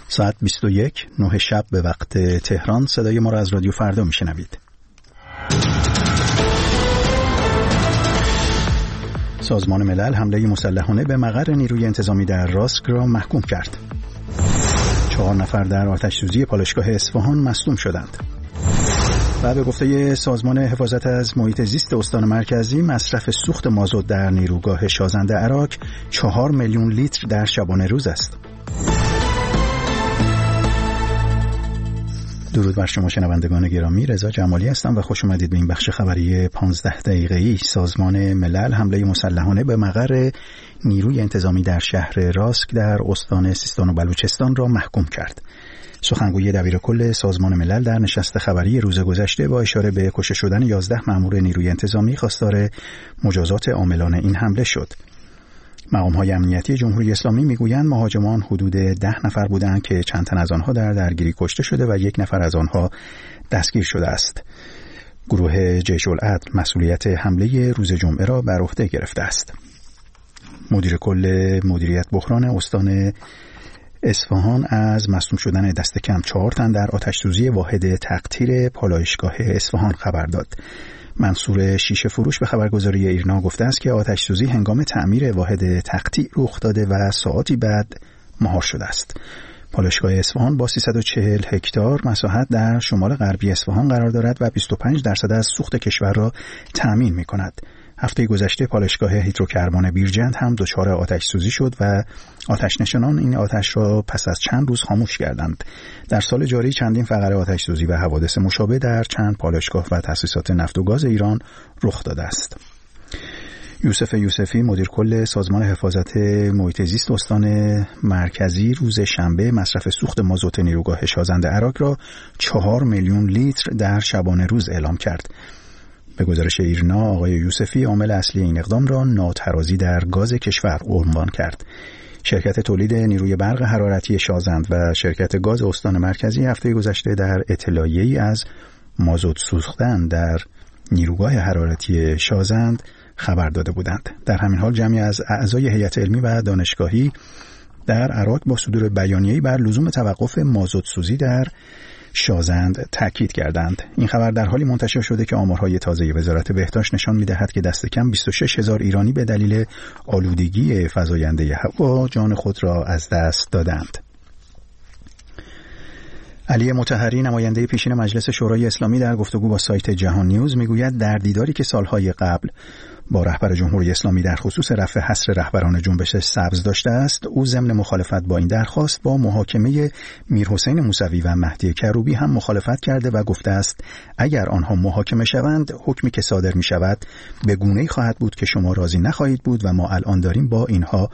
ساعت 21 9 شب به وقت تهران. صدای ما را از رادیو فردا میشنوید. سازمان ملل حمله مسلحانه به مقر نیروی انتظامی در راسک را محکوم کرد. 4 نفر در آتش‌سوزی پالایشگاه اصفهان مصدوم شدند. و به گفته سازمان حفاظت از محیط زیست استان مرکزی، مصرف سوخت مازوت در نیروگاه شازند اراک 4 میلیون لیتر در شبانه روز است. درود بر شما شنوندگان گرامی، رضا جمالی هستم و خوش اومدید به این بخش خبری 15 دقیقه‌ای. سازمان ملل حمله مسلحانه به مقر نیروی انتظامی در شهر راسک در استان سیستان و بلوچستان را محکوم کرد. سخنگوی دبیرکل سازمان ملل در نشست خبری روز گذشته با اشاره به کشته شدن 11 مأمور نیروی انتظامی خواستار مجازات عاملان این حمله شد. مقام‌های امنیتی جمهوری اسلامی میگویند مهاجمان حدود 10 نفر بودند که چند تن از آنها در درگیری کشته شده و 1 نفر از آنها دستگیر شده است. گروه جیش العدل مسئولیت حمله روز جمعه را بر عهده گرفته است. مدیر کل مدیریت بحران استان اصفهان از مصدوم شدن دست کم 4 تن در آتش‌سوزی واحد تقطیر پالایشگاه اصفهان خبر داد. منصور شیشه فروش به خبرگزاری ایرنا گفته است که آتش‌سوزی هنگام تعمیر واحد تقطیع رخ داده و ساعاتی بعد مهار شده است. پالایشگاه اصفهان با 340 هکتار مساحت در شمال غربی اصفهان قرار دارد و 25% از سوخت کشور را تأمین می‌کند. هفته گذشته پالایشگاه هیدروکربن بیرجند هم دچار آتش‌سوزی شد و آتش‌نشانان این آتش را پس از چند روز خاموش کردند. در سال جاری چندین فقره آتش‌سوزی و حوادث مشابه در چند پالایشگاه و تأسیسات نفت و گاز ایران رخ داده است. یوسف یوسفی مدیر کل سازمان حفاظت محیط زیست استان مرکزی روز شنبه مصرف سوخت مازوت نیروگاه شازند اراک را 4 میلیون لیتر در شبانه روز اعلام کرد. به گزارش ایرنا آقای یوسفی عامل اصلی این اقدام را ناترازی در گاز کشور عنوان کرد. شرکت تولید نیروی برق حرارتی شازند و شرکت گاز استان مرکزی هفته گذشته در اطلاعیه‌ای از مازوت سوختن در نیروگاه حرارتی شازند خبر داده بودند. در همین حال جمعی از اعضای هیئت علمی و دانشگاهی در عراق با صدور بیانیه‌ای بر لزوم توقف مازوت سوزی در شازند تاکید کردند. این خبر در حالی منتشر شده که آمارهای تازه وزارت بهداشت نشان می‌دهد که دست کم 26,000 ایرانی به دلیل آلودگی فزاینده هوا جان خود را از دست دادند. علی مطهری نماینده پیشین مجلس شورای اسلامی در گفتگو با سایت جهان نیوز میگوید در دیداری که سالهای قبل با رهبر جمهوری اسلامی در خصوص رفع حصر رهبران جنبش سبز داشته است، او ضمن مخالفت با این درخواست با محاکمه میرحسین موسوی و مهدی کروبی هم مخالفت کرده و گفته است اگر آنها محاکمه شوند حکمی که صادر می شود به گونه‌ای خواهد بود که شما راضی نخواهید بود و ما الان داریم با اینها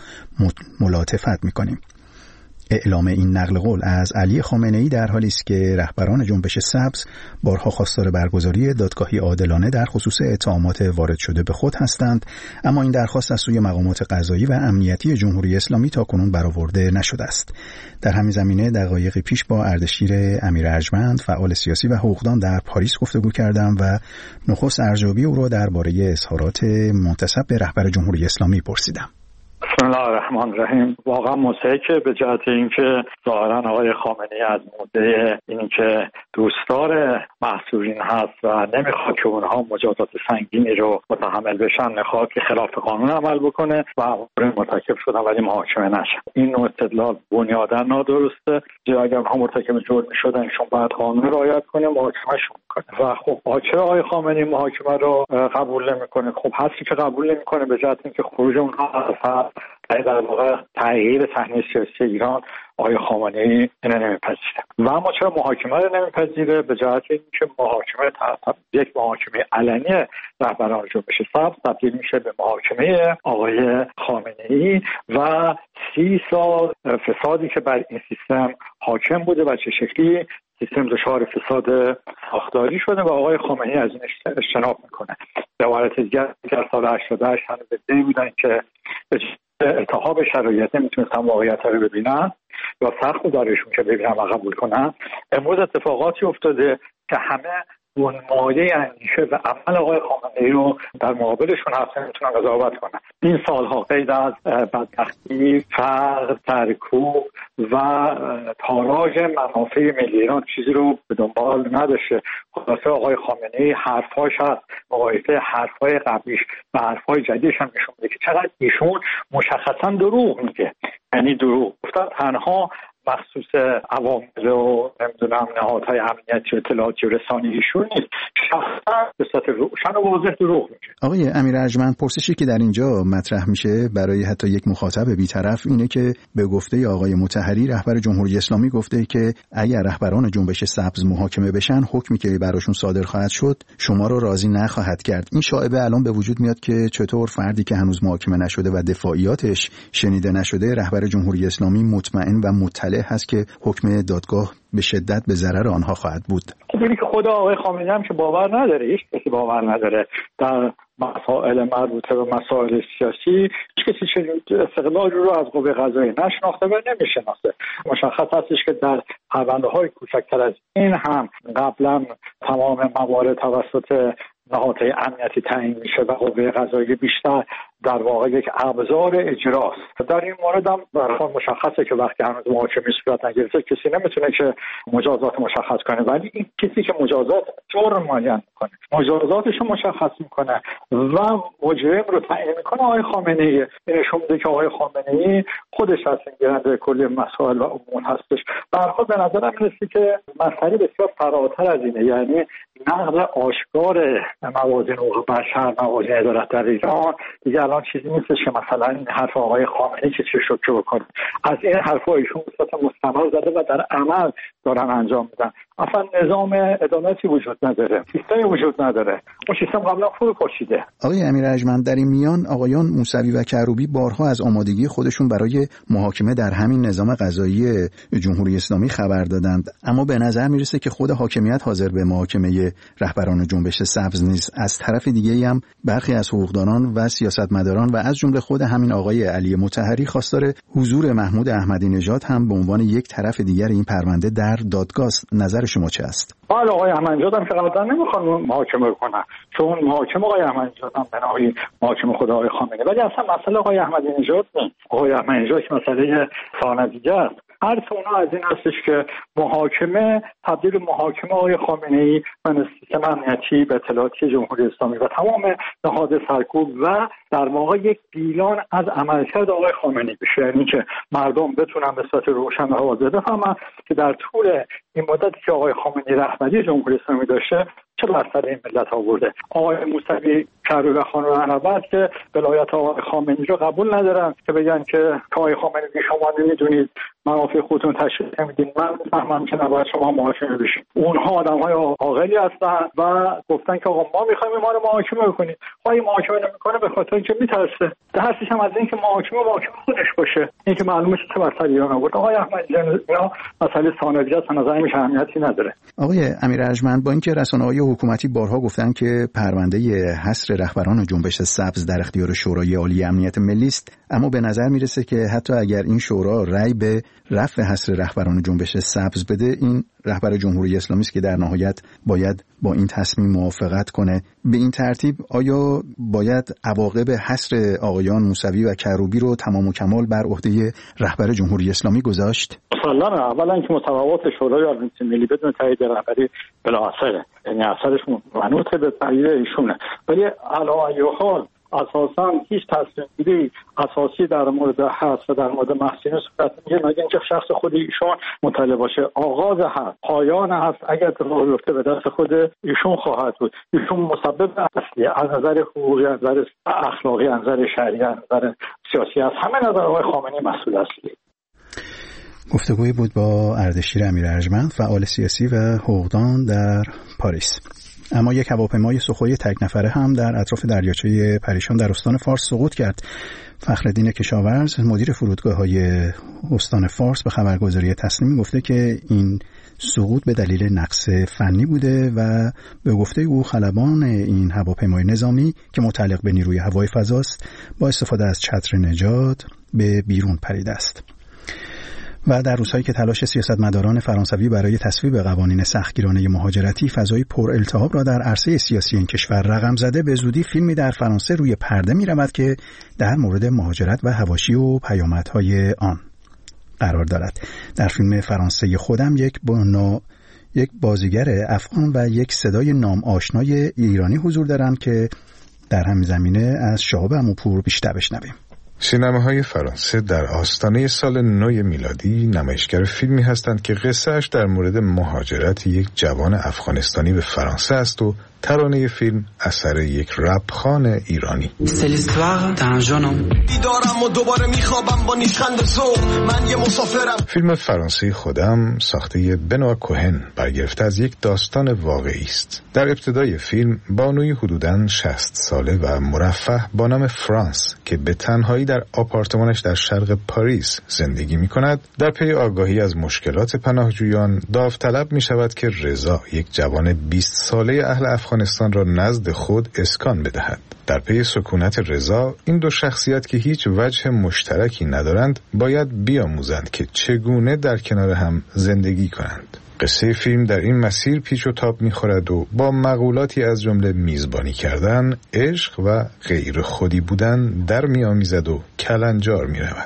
ملاطفت می کنیم. اعلام این نقل قول از علی خامنه‌ای در حالی است که رهبران جنبش سبز بارها خواستار برگزاری دادگاهی عادلانه در خصوص اتهامات وارد شده به خود هستند، اما این درخواست از سوی مقامات قضایی و امنیتی جمهوری اسلامی تاکنون برآورده نشده است. در همین زمینه دقایقی پیش با اردشیر امیر ارجمند فعال سیاسی و حقوقدان در پاریس گفتگو کردم و نخست ارزیابی او را درباره اظهارات منتسب به رهبر جمهوری اسلامی پرسیدم. بسم الله الرحمن الرحیم. واقعا مضحکه به جهت اینکه ظاهرا آقای خامنه‌ای از موضع اینکه دوستدار محصورین هست و نمیخواد که اونها مجازات سنگینی رو متحمل بشن، میخواد که خلاف قانون عمل بکنه و مرتکب شدن ولی محاکمه نشن. این نوع استدلال بنیاداً نادرسته. اگر اونها مرتکب جرم شدن ایشون باید قانون رعایت کنه، محاکمهشون کنه. و خب چرا آقای خامنه‌ای محاکمه رو قبول نمیکنه؟ خب هستی که قبول نمیکنه به جهت اینکه خروج اونها از در واقع تغییر صحنه سیاسی ایران آقای خامنه‌ای اینو نمیپذیره. و اما چرا محاکمه رو نمیپذیره؟ به جهت اینکه محاکمه یک محاکمه علنی رهبران جنبش سبز تبدیل میشه به محاکمه آقای خامنه‌ای و 30 سال فسادی که بر این سیستم حاکم بوده و چه شکلی سیستم دچار فساد ساختاری شده و آقای خامنه‌ای از این اجتناب میکنه. به عبارت دیگر در سال 88 هنوز بدهی بودن که التهاب شرایط نمیتونستن واقعیت رو ببینن یا سخت دارشون که ببینن و قبول کنن. امروز اتفاقاتی افتاده که همه بنمایه اندیشه و عمل آقای خامنه‌ای رو در مقابلشون هست نمیتونن قضاوت کنن. این سالها قید از بدبختی، فقر، سرکوب و تاراج منافع ملی ایران چیزی رو به دنبال نداشته. خلاصه آقای خامنه‌ای حرفاش هست، مقایسه حرفای قبلیش و حرفای جدیدش هم نشون میده که چقدر ایشون مشخصا دروغ میگه. یعنی دروغ گفتن تنها مخصوص عوامل و نمیدونم نهادهای امنیتی و اطلاعاتی و رسانه‌ایشون نیست، شخصا به صورت روشن و واضح دروغ میگه. آقای امیر ارجمند، پرسشی که در اینجا مطرح میشه برای حتی یک مخاطب بی‌طرف اینه که به گفته آقای مطهری رهبر جمهوری اسلامی گفته که اگر رهبران جنبش سبز محاکمه بشن حکمی که براشون صادر خواهد شد شما رو راضی نخواهد کرد. این شایعه الان به وجود میاد که چطور فردی که هنوز محاکمه نشده و دفاعیاتش شنیده نشده رهبر جمهوری اسلامی مطمئن و مطلع هست که حکم دادگاه به شدت به ضرر آنها خواهد بود. خب اینی که خود آقای خامنه‌ای هم که باور نداره، هیچ کسی باور نداره در مسائل مربوطه به مسائل سیاسی، هیچ کسی چنین استقلال رو از قوه قضاییه نشناخته و نمیشناسه. مشخص هستش که در پرونده‌های کوچکتر از این هم قبلا تمام موارد توسط نهادهای امنیتی تعیین میشه و قوه قضاییه بیشتر در واقع یک ابزار اجراست. در این مورد هم برخوان مشخصه که وقتی هنوز محاکمه صورت نگرفته کسی نمیتونه که مجازات مشخص کنه، ولی این کسی که مجازات جرم معین میکنه، مجازاتش رو مشخص میکنه و مجرم رو تعیین میکنه آقای خامنه‌ای. این نشون میده که آقای خامنه‌ای خودش تصمیم گیرنده کلی مسائل و امور هستش. برخواد به نظرم میرسه که مسئله بسیار فراتر از اینه، یعنی نقض آشکار موازین حقوق بشر، موازین عدالت در ایران دیگه الان چیزی نیستش که مثلا این حرف آقای خامنه‌ای که چه شوکه بکنه. از این حرفا ایشون به صورت مستمر زده و در عمل دارن انجام میدن. اصلا نظام عدالتی وجود نداره، سیستمی وجود نداره. اون سیستم قبلا فرو پاشیده. آقای امیر ارجمند، در این میان آقایان موسوی و کروبی بارها از آمادگی خودشون برای محاکمه در همین نظام قضایی جمهوری اسلامی خبر دادند، اما به نظر میرسه که خود حاکمیت حاضر به محاکمه رهبران جنبش سبز نیست. از طرف دیگه‌ای هم برخی از حقوقدانان و سیاستمداران و از جمله خود همین آقای علی مطهری خواستار حضور محمود احمدی نژاد هم به عنوان یک طرف دیگر این پرونده در دادگاه. نظر شما چه است؟ بله، آقای احمدی نژاد هم که قطعا نمیخوان محاکمه کنن، چون محاکمه آقای احمدی نژاد هم بنای محاکمه خود آقای خامنه‌ای، ولی اصلا مسئله آقای احمدی نژاد نیست. آقای احمدی نژاد که مسئله ثانویه دیگه است. حرف اونا از این هستش که محاکمه تبدیل محاکمه آقای خامنه‌ای و سیستم امنیتی به اطلاعاتی جمهوری اسلامی و تمام نهاد سرکوب و در واقع یک بیلان از عملکرد آقای خامنه‌ای بشه، یعنی که مردم بتونن به صورت روشن و واضح بفهمن که در طول این مدتی که آقای خامنه‌ای رهبری جمهوری اسلامی داشته چه بر سر این ملت آورده. آقای موسوی کروبی و خانم رهنورد که ولایت آقای خامنه‌ای رو قبول ندارن که بگن که آقای خامنه‌ای شما نمیدونید منافع خودتون تشخیص نمیدین، من میفهمم که نباید شما محاکمه بشین. اونها آدم‌های عاقلی هستن و گفتن که آقا ما می‌خوایم ما رو محاکمه بکنید. خواهی محاکمه نمی‌کنه به خاطر اینکه می‌ترسه. درسش هم از اینکه محاکمه خودش باشه. اینکه معلومه چه بر سر ایران آورد. آقای احمدی نژاد مسئله ثانویه است، نظر من اهمیتی نداره. آقای امیر ارجمند، با اینکه رسانه‌های حکومتی بارها گفتن که پرونده حصر رهبران جنبش سبز در اختیار شورای عالی امنیت ملی است، اما به نظر میرسه که حتی اگر این شورا رأی به رفع حصر رهبران جنبش سبز بده، این رهبر جمهوری اسلامی است که در نهایت باید با این تصمیم موافقت کنه. به این ترتیب آیا باید عواقب حصر آقایان موسوی و کروبی رو تمام و کمال بر عهده رهبر جمهوری اسلامی گذاشت؟ مثلا اولا اینکه مطالبات شورای عالی امنیت ملی بدون تایید رهبری بلا اثره، یعنی اثرش منوط به تایید ایشونه، ولی علی ای حال اساساً هیچ تصمیم گیری اساسی در مورد حذف و در مورد محسین صورت نمیگیره مگر اینکه شخص خود ایشون مطلع باشه. آغاز حذف، پایان حذف اگر راه بیفته به دست خود ایشون خواهد بود. ایشون مسبب اصلی از نظر حقوقی، از نظر اخلاقی، از نظر شرعی، از نظر سیاسی، از همه نظر آقای خامنه‌ای مسئول اصلی. گفتگویی بود با اردشیر امیر ارجمند، فعال سیاسی و حقوقدان در پاریس. اما یک هواپیمای سخوی تک نفره هم در اطراف دریاچه پریشان در استان فارس سقوط کرد. فخرالدین کشاورز، مدیر فرودگاه‌های استان فارس، به خبرگزاری تسنیم گفته که این سقوط به دلیل نقص فنی بوده و به گفته او خلبان این هواپیمای نظامی که متعلق به نیروی هوای فضاست با استفاده از چتر نجات به بیرون پریده است. و در روزهایی که تلاش سیاستمداران فرانسوی برای تصویب قوانین سختگیرانه مهاجرتی فضای پر التهاب را در عرصه سیاسی این کشور رقم زده، به زودی فیلمی در فرانسه روی پرده می رود که در مورد مهاجرت و حواشی و پیامدهای آن قرار دارد. در فیلم فرانسه خودم یک بازیگر افغان و یک صدای نام آشنای ایرانی حضور دارند که در همین زمینه از شهاب عموپور بیشتر بشنویم. سینماهای فرانسه در آستانه سال نو میلادی نمایشگر فیلمی هستند که قصه‌اش در مورد مهاجرت یک جوان افغانستانی به فرانسه است و ترانه فیلم اثر یک رپخوان ایرانی. بیدارم و دوباره میخوابم با نیشخند ذوق، من یه مسافرم. فیلم فرانسه خودم ساخته بنوا کوهن برگرفته از یک داستان واقعی است. در ابتدای فیلم بانوی حدوداً 60 ساله و مرفه با نام فرانس که به تنهایی در آپارتمانش در شرق پاریس زندگی می‌کند، در پی آگاهی از مشکلات پناهجویان داوطلب می‌شود که رضا، یک جوان 20 ساله اهل افغانستان را نزد خود اسکان بدهد. در پی سکونت رضا، این دو شخصیت که هیچ وجه مشترکی ندارند باید بیاموزند که چگونه در کنار هم زندگی کنند. قصه فیلم در این مسیر پیچ و تاب می‌خورد و با مقولاتی از جمله میزبانی کردن، عشق و غیر خودی بودن در می‌آمیزد و کلنجار می‌رود.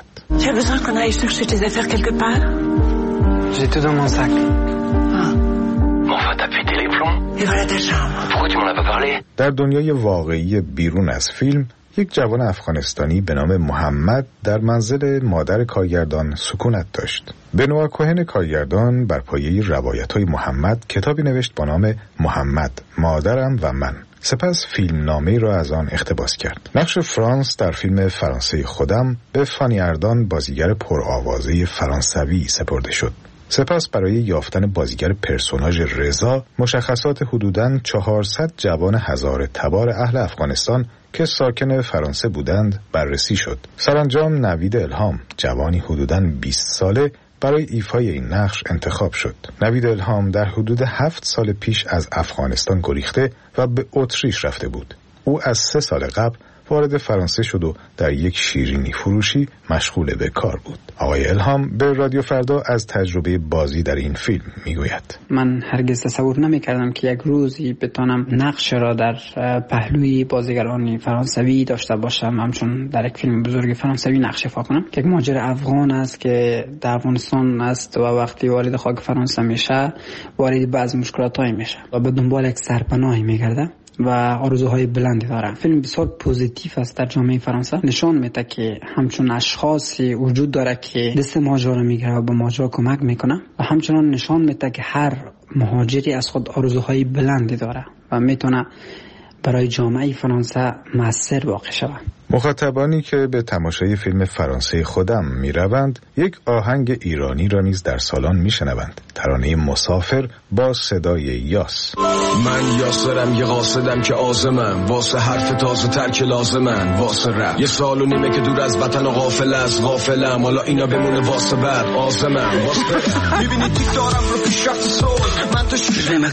در دنیای واقعی بیرون از فیلم، یک جوان افغانستانی به نام محمد در منزل مادر کارگردان سکونت داشت. بنوا کوهن کارگردان بر پایه روایت‌های محمد کتابی نوشت با نام محمد، مادرم و من. سپس فیلم نامه‌ای را از آن اقتباس کرد. نقش فرانس در فیلم فرانسه خودم به فانی اردان، بازیگر پرآوازه فرانسوی سپرده شد. سپس برای یافتن بازیگر پرسوناژ رضا، مشخصات حدوداً 400 جوان هزاره تبار اهل افغانستان که ساکن فرانسه بودند بررسی شد. سرانجام نوید الهام، جوانی حدوداً 20 ساله، برای ایفای این نقش انتخاب شد. نوید الهام در حدود 7 سال پیش از افغانستان گریخته و به اتریش رفته بود. او از 3 سال قبل وارد فرانسه شد و در یک شیرینی فروشی مشغول به کار بود. آقای الهام به رادیو فردا از تجربه بازی در این فیلم میگوید: من هرگز تصور نمی‌کردم که یک روزی بتونم نقش را در پهلوی بازیگران فرانسوی داشته باشم، همچون در یک فیلم بزرگ فرانسوی نقش ایفا کنم که یک مهاجر افغان است که در افغانستان است و وقتی وارد خاک فرانسه میشه وارد بعضی مشکلات‌های میشه و به دنبال یک سرپناهی میگرده و آرزوهای بلندی داره. فیلم بسیار پوزیتیو است در جامعه فرانسه، نشان میده که همچون اشخاصی وجود داره که دست مهاجر رو میگیره و به مهاجر کمک میکنه و همچنان نشان میده که هر مهاجری از خود آرزوهای بلندی داره و میتونه برای جامعه فرانسه مؤثر واقع شود. مخاطبانی که به تماشای فیلم فرانسه خودم میروند، یک آهنگ ایرانی را نیز در سالن میشنوند. ترانه مسافر با صدای یاس. من یاسرم، یه قاصدم که آزمم، واسه حرف تازه تر که لازمن، واسه رپ 1 سال و نیمه که دور از وطن و غافل از غافلم، حالا اینا بمونه واسه بعد آزمم، واسه میبینی تیک دارم رو پیشرفت صلح، من تو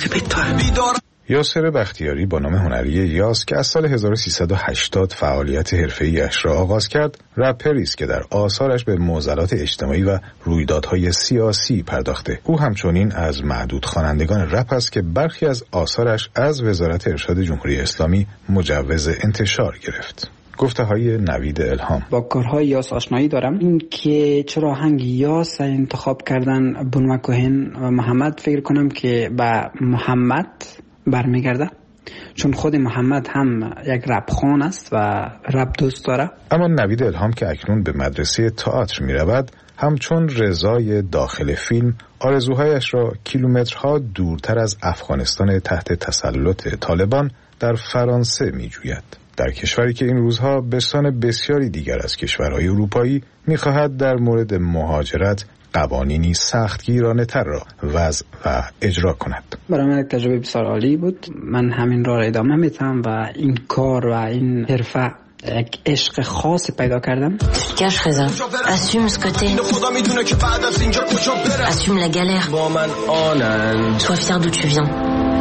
بیدارم. یاسر بختیاری با نام هنری یاس که از سال 1380 فعالیت حرفه‌ای اش را آغاز کرد، رپری است که در آثارش به معضلات اجتماعی و رویدادهای سیاسی پرداخته. او همچنین از معدود خوانندگان رپ است که برخی از آثارش از وزارت ارشاد جمهوری اسلامی مجوز انتشار گرفت. گفته های نوید الهام: با کارهای یاس آشنایی دارم. این که چرا آهنگ یاس انتخاب کردن بنوا کوهن و محمد، فکر کنم که به محمد برمیگرده، چون خود محمد هم یک رپخوان است و رپ دوست داره. اما نوید الهام که اکنون به مدرسه تئاتر می رود، همچون رضای داخل فیلم آرزوهایش را کیلومترها دورتر از افغانستان تحت تسلط طالبان در فرانسه می جوید. در کشوری که این روزها به سان بسیاری دیگر از کشورهای اروپایی می خواهد در مورد مهاجرت قوانینی سختگیرانه تر را وضع و اجرا کند. برای من تجربه بسیار عالی بود. من همین را ادامه میدم و این کار و این حرفه یک عشق خاص پیدا کردم. Cache Reza, assume ce côté. Assume la galère. Sois fier d'où tu viens.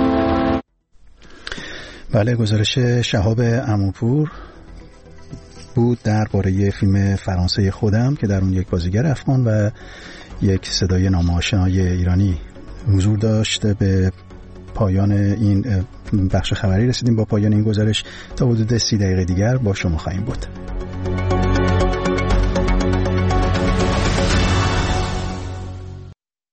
بله، گزارش شهاب عموپور بود درباره فیلم فرانسه خودم که در اون یک بازیگر افغان و یک صدای ناماشنای ایرانی حضور داشته. به پایان این بخش خبری رسیدیم. با پایان این گزارش تا حدود 30 دقیقه دیگر با شما خواهیم بود.